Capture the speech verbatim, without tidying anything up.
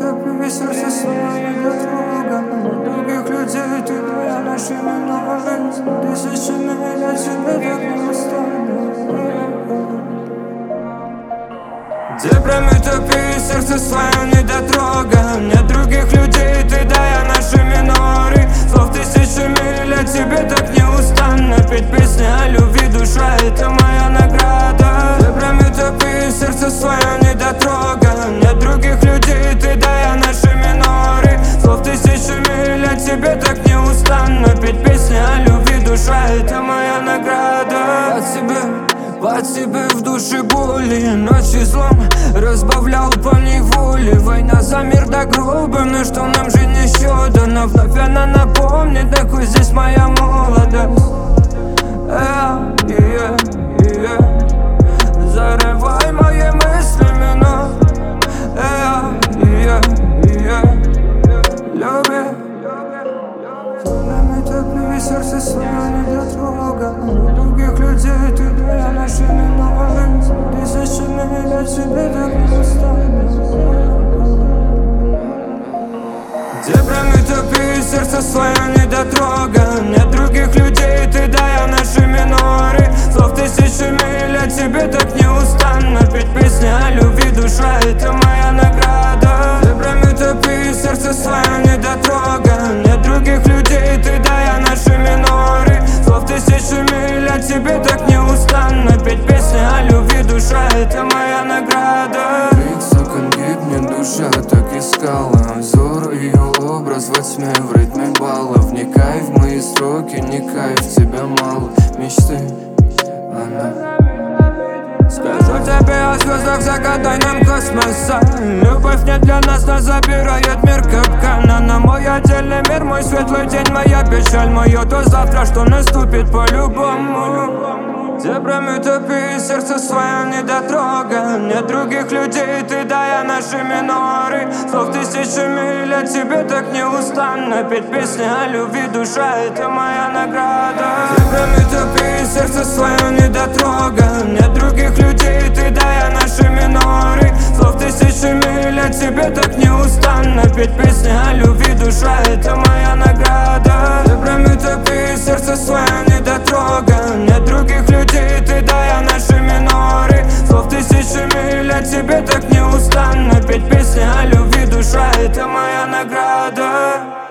Утопи сердце свое недотрога. Других людей ты твоя нашими ногами. Тысячами я тебе так не устану. Где промытопи сердце свое недотрога. Нет других людей, ты да я наши миноры. Слов тысячами я тебе так не устану. Петь песни о любви, душа это моя награда. Где промытопи сердце свое недотрога. Нет других людей, ты да я наши миноры. Слов тысячами я тебе так не устану. Петь песни о любви, душа это моя награда. От себя Под себе в душе боли, ночи злом разбавлял по неволе. Война за мир до гроба, но что нам жить еще дано. Вновь она напомнит, такой здесь моя молодость. э, yeah, yeah. Зарывай мои мысли меня. э, yeah, yeah. Люби, нами топи сердце свое недотрога. Других людей ты да я нашими ногами. Тысячами я тебе так не устану. Где промытопи сердце свое недотрога. Нет других людей, ты да я нашими норы. Слов тысячами я тебе так не устану. Петь песни о любви, душа это моя награда. Где промытопи сердце свое недотрога. Нет других людей, ты да я нашими норы. Слов тысячами я тебе так не устану. Петь песни о любви, душа это моя награда. Крик окон гибнет, душа так искала. Взор ее образ во тьме, в ритме баллов. Не кайф мои строки, не кайф, тебя мало. Мечты, она. Скажу тебе о звездах, загадай нам космоса. Любовь не для нас, нас забирает мир капкана. На мой отдельный мир, мой светлый день, моя печаль. Мое то завтра, что наступит по-любому. Где промытопи сердце свое недотрога. Нет других людей, ты да я наши миноры. Слов тысячами я тебе так не устану. Петь песни о любви, душа это моя награда. Где промытопи сердце свое недотрога. Нет других людей, ты да я наши миноры. Слов тысячами я тебе так не устану. Петь песни о любви, душа это моя награда. Где промытопи сердце свое недотрога. Нет других людей, ты да я наши миноры. Слов тысячами я тебе так не устану. Петь песни о любви, душа это моя награда.